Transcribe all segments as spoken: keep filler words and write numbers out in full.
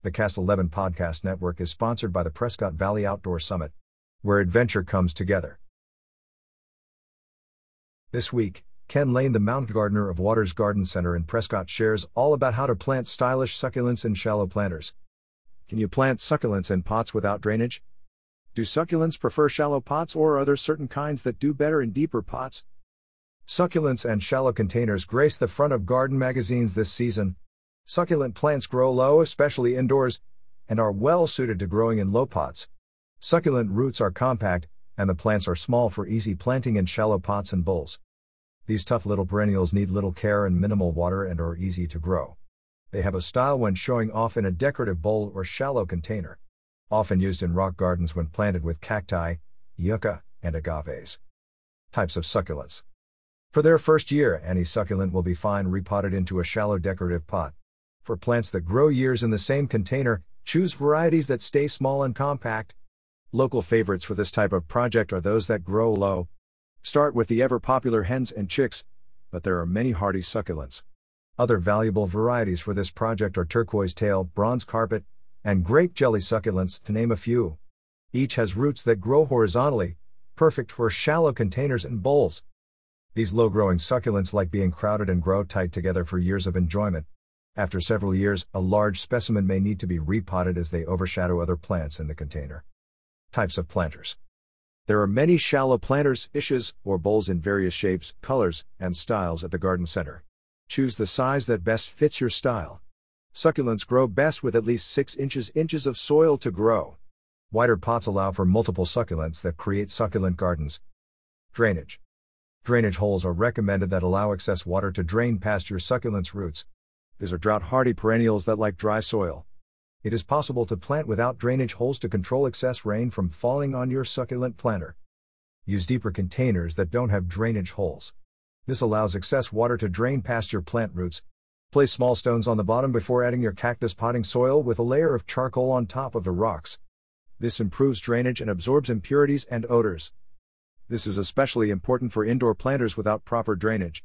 The Cast eleven Podcast Network is sponsored by the Prescott Valley Outdoor Summit, where adventure comes together. This week, Ken Lane, the mountain gardener of Waters Garden Center in Prescott, shares all about how to plant stylish succulents in shallow planters. Can you plant succulents in pots without drainage? Do succulents prefer shallow pots, or are there certain kinds that do better in deeper pots? Succulents and shallow containers grace the front of garden magazines this season. Succulent plants grow low, especially indoors, and are well suited to growing in low pots. Succulent roots are compact, and the plants are small for easy planting in shallow pots and bowls. These tough little perennials need little care and minimal water and are easy to grow. They have a style when showing off in a decorative bowl or shallow container. Often used in rock gardens when planted with cacti, yucca, and agaves. Types of succulents. For their first year, any succulent will be fine repotted into a shallow decorative pot. For plants that grow years in the same container, choose varieties that stay small and compact. Local favorites for this type of project are those that grow low. Start with the ever-popular hens and chicks, but there are many hardy succulents. Other valuable varieties for this project are turquoise tail, bronze carpet, and grape jelly succulents, to name a few. Each has roots that grow horizontally, perfect for shallow containers and bowls. These low-growing succulents like being crowded and grow tight together for years of enjoyment. After several years, a large specimen may need to be repotted as they overshadow other plants in the container. Types of planters. There are many shallow planters, dishes, or bowls in various shapes, colors, and styles at the garden center. Choose the size that best fits your style. Succulents grow best with at least six inches inches of soil to grow. Wider pots allow for multiple succulents that create succulent gardens. Drainage. Drainage holes are recommended that allow excess water to drain past your succulents' roots. These are drought-hardy perennials that like dry soil. It is possible to plant without drainage holes to control excess rain from falling on your succulent planter. Use deeper containers that don't have drainage holes. This allows excess water to drain past your plant roots. Place small stones on the bottom before adding your cactus potting soil with a layer of charcoal on top of the rocks. This improves drainage and absorbs impurities and odors. This is especially important for indoor planters without proper drainage.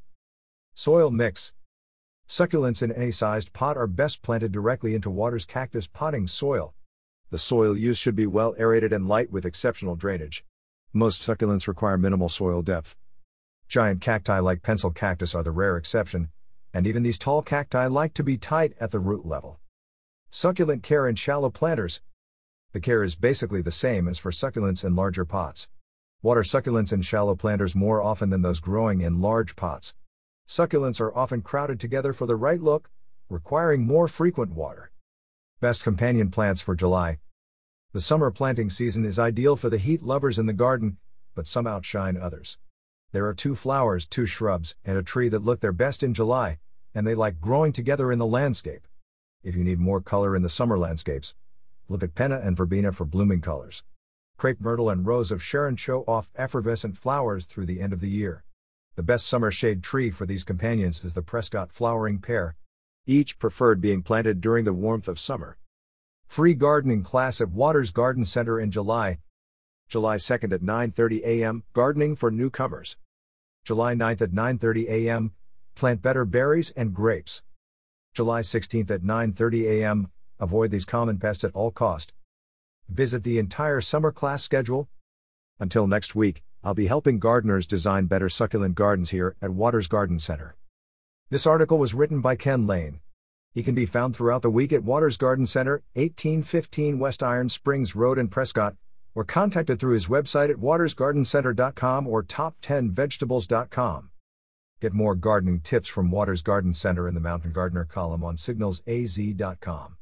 Soil mix. Succulents in any sized pot are best planted directly into Waters cactus potting soil. The soil used should be well aerated and light with exceptional drainage. Most succulents require minimal soil depth. Giant cacti like pencil cactus are the rare exception, and even these tall cacti like to be tight at the root level. Succulent care in shallow planters. The care is basically the same as for succulents in larger pots. Water succulents in shallow planters more often than those growing in large pots. Succulents are often crowded together for the right look, requiring more frequent water. Best companion plants for July. The summer planting season is ideal for the heat lovers in the garden, but some outshine others. There are two flowers, two shrubs, and a tree that look their best in July, and they like growing together in the landscape. If you need more color in the summer landscapes, look at Penna and Verbena for blooming colors. Crepe myrtle and Rose of Sharon show off effervescent flowers through the end of the year. The best summer shade tree for these companions is the Prescott flowering pear, each preferred being planted during the warmth of summer. Free gardening class at Waters Garden Center in July. July second at nine thirty a m, gardening for newcomers. July ninth at nine thirty a m, plant better berries and grapes. July sixteenth at nine thirty a m, avoid these common pests at all cost. Visit the entire summer class schedule. Until next week, I'll be helping gardeners design better succulent gardens here at Waters Garden Center. This article was written by Ken Lane. He can be found throughout the week at Waters Garden Center, eighteen fifteen West Iron Springs Road in Prescott, or contacted through his website at waters garden center dot com or top ten vegetables dot com. Get more gardening tips from Waters Garden Center in the Mountain Gardener column on signals a z dot com.